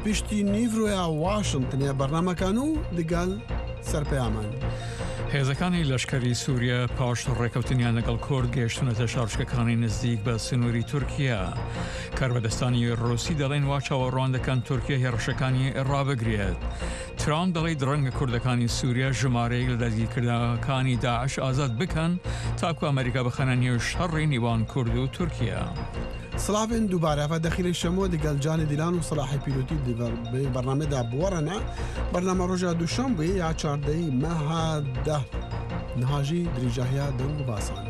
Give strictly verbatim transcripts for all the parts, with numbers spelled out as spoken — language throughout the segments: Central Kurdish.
پشتی نیڤڕۆیە واشنگتنە بەرنامەکان و لەگەڵ سەرپەیامان. هێزەکانی لەشکری سووریا پاش ڕێکەوتنیان لەگەڵ کورد گەیشتونەتە شارچکەکانی نزیک بە سنووری تورکیا. کاربەدەستانی ڕۆسی دەڵێن وا چاوەڕوان دەکەن تورکیا هێرشەکانی ڕابگرێت. ترامپ دەڵێت ڕەنگە کوردەکانی سووریا ژمارەیەک لە دەستگیرکردنەکانی داعش ئازاد بکەن تاکو ئەمریکا بخەنە نێو شەڕی نێوان کورد و تورکیا. سلاافن دووبارە بە دەخیلی شەمۆ دەگەل جانی دیلان و سەلاحی پیلوتی بەرنامەدا بوەڕەنە بەرنامە ڕۆژە دووشەمبێ یا چاردەی مەهادە نهاژی دریجاهیا دەنگ و باسان.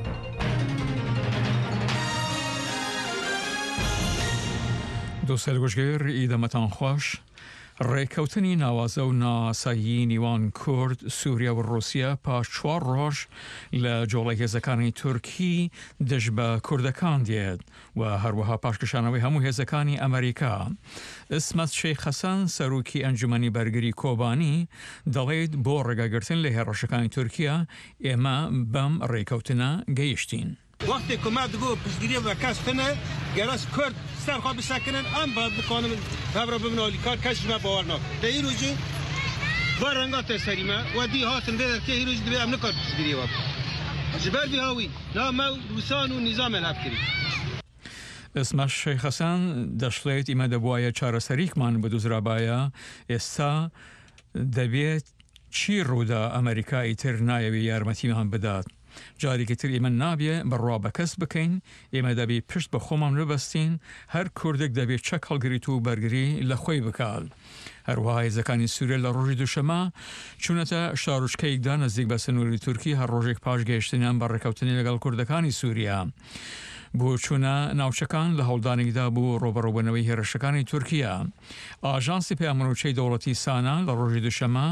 دۆستە گۆژگەر ئیدەمەتان خۆش. ڕێکەوتنی ناوازە و ناسایی نیوان کورد، سووریا و ڕۆسیا پاش چوار ڕۆژ لە جۆڵی هێزەکانی تورکی دژ بە کوردەکان دێت و هەروەها پاشکشانەوەی هەموو هێزەکانی ئەمریکا. ئسمەت شەیخ حەسەن سەرۆکی ئەنجومەنی بەرگری کۆبانی دەڵێت بۆ ڕێگاگرتن لە هێرشەکانی تورکیا ئێمە بەم ڕێکەوتنە گەیشتین. وقتی که ما دگو پشگیری و کس کنه گراس کرد سر خواب بسکنن ام با بکنم خبر ببینالی کار کسی ما باور نکن ده این روزی وارنگات سریمه و دی هاتن بیدر که این روزی دبی ام نکار پشگیری واب جبال بی هاوی نا ما روسان و نظام الهب کری. ئسمە شەیخ حەسەن دەشڵێت ئیمە دەبوایە چارەسەریکمان بدوزرابایە ئێستا دەبێت چی ڕوودا ئەمریکای تر نایەوی یارمەتیمان بدات. جارێکی تر ئێمە نابێ بڕوا بە کەس بکەین، ئێمە دەبێ پشت بە خۆمان ببەستین، هەر کوردێک دەبێت چەک هەڵگریت و بەرگری لە خۆی بکات. هەروەها هێزەکانی سووریا لە ڕۆژی دووشەمە چوونەتە شارۆچکەیەکدا نزیک بە سنووری تورکی هەر ڕۆژێک پاش گەیشتنیان بە ڕێکەوتنی لەگەڵ کوردەکانی سووریا. بۆ چوونە ناوچەکان لە هەوڵدانێکدا بوو ڕۆبەڕۆبوونەوەی هێرشەکانی تورکیا. ئاژانسی پەیامنەوچەی دەوڵەتی سانا لە ڕۆژی دووشەمە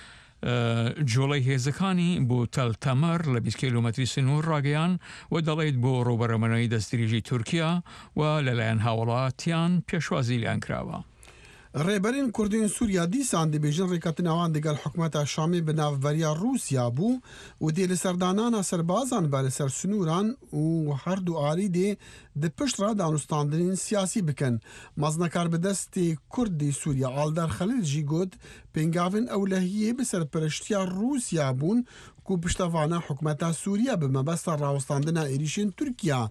جۆڵەی هێزەکانی بۆ تەلتەمەر لە بیست کیلۆمەتری سنوور ڕاگەیان و دەڵێت بۆ ڕۆبەرەمەنەوەی دەستدریژی تورکیا و لەلایەن هاوڵاتیان پێشوازی لیان کراوە. ڕێبەرین کوردین سووریا دیسان دەبێژن ڕێکەوتنەوان دەگەڵ حکومەتە شامی بەناوبەریە رووسیا بوو و دێ لە سەردانانە سەربازان بە لەسەر سنووران و هەردوو ئالی دێ دە پشتڕا دانوستاندنین سیاسی بکەن. مەزنەکار بەدەستی کوردی سووریا ئالدار خەلیل ژی گوت پێنگاوین ئەولەهیە بەسەرپەرشتیا رووسیا بوون و پشتەوانە حکومەتە سووریا بە مەبەستە ڕاوەستاندنە عێریشین تورکیا.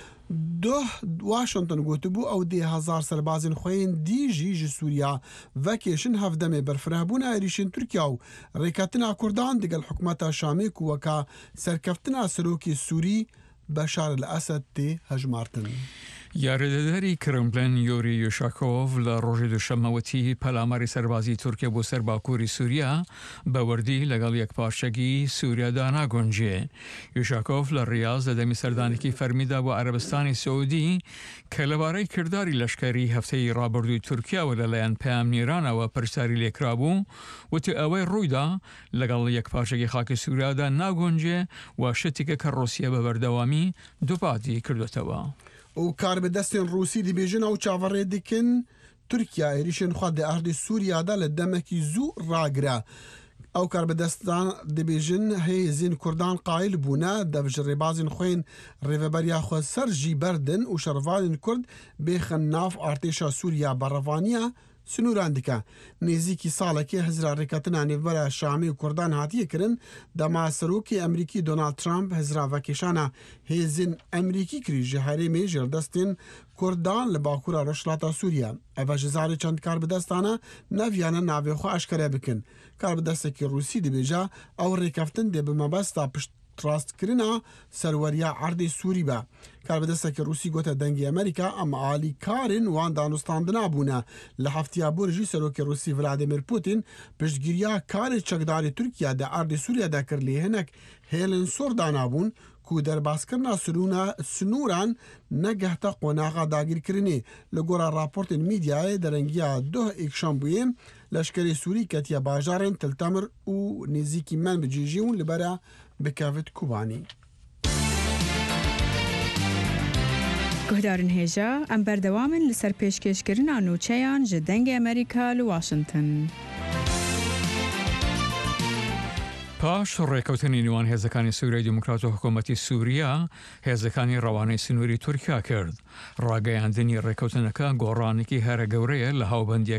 دوه واشنگتن گوتبوو ئەو دێ هەزار سەربازین خۆین دیژی ژ سووریا ڤەکێشن هەفدەمێ بەرفرەبوون عێریشین تورکیا و ڕێکەتنا کوردان دەگەڵ حکومەتە شامێک و وەکە سەرکەفتنا سەرۆکی سووری بەشار الئەسەد تێ هەژمارتن. یاردەدەری کرملن یۆری یوشاکۆڤ لە ڕۆژی دووشەمەوەتی پەلاماری سەربازی تورکیا بۆ سەر باکووری سووریا بەوردی لەگەڵ یەکپارچەکی سووریادا ناگۆنجێ. یوشاکۆڤ لە ڕیاض لە دەمی سەردانێکی فەرمیدا بۆ عەرەبستانی سەعودی کە لەبارەی کردداری لەشکەری هەفتەی ڕابردووی تورکیاوە لەلایەن پەیامنێرانەوە پرسیاری لێکرا بوو وتی ئەوەی ڕوویدا لەگەڵ یەکپارچەکی خاکی سووریادا ناگۆنجێ و شتێکە کە ڕۆسیە بە بەردەوامی دووپاتی کردوتەوە. و کار بەدەستێن رووسی دەبێژن ئەو چاوەڕێ دکن تورکیا عێریشên xwe di erdê Sûriyada li demekî zû ragire. Ew kar bidestan dibêjin hêzên Kurdan qayîl bûne dev ji rêbazên xwên rêveberiya xwe ser jî berdin û şervalên Kurd bêxin nav artêşa Sûriya berevaniya سنووران dike. Nêzîkî salekê hizra rêketina nêvbera Şamê û Kurdan hatiye kirin, dema serokê Emerîkî Donald Trump hizra vekêşana hêzên Emerîkî kirî ji herêmê ji destên Kurdan li bakûra Rojhilata Sûriya. Ev ji zarê çend karbidestane neviyane navê xwe eşkere bikin. Karbidestekî Rûsî dibêje ew rêkeftin dê bi mebesta pişt ڕاستکردنا سەروەریە عەردی سووری بە. کاربەدەستێکی رووسی گوتە دەنگی ئەمریکا ئەم ئالی کارن وان دانوستاندنا بوونە لە هەفتیا بۆرژی سەرۆکی رووسی ڤلادیمیر پوتین پشتگیریە کارێ چەکداری تورکیا دە عەردی سووریادا کرد لێ هەنێک هێلن سۆر دانابوون ku derbasکirina sinûran negehta qonaxa dagirkirinê li gora raportên mîdyayê derengiya duh êkşambûyê leşkerê Sûrî ketiye bajarên Tiltemir û nêzîkî men bi cîjî li bera bikevit Kubanî. Guhdarên hêja em berdewamin li ser pêşkêşkirina nûçeyan ji dengê Amerîka li Washington. پاش ڕێکەوتنی نێوان هێزەکانی سووریای دیموکرات و حکوومەتی سووریا هێزەکانی ڕەوانەی سنووری تورکیا کرد. ڕاگەیاندنی ڕێکەوتنەکە گۆڕانێکی هەرە گەورەیە لە هاوبەندی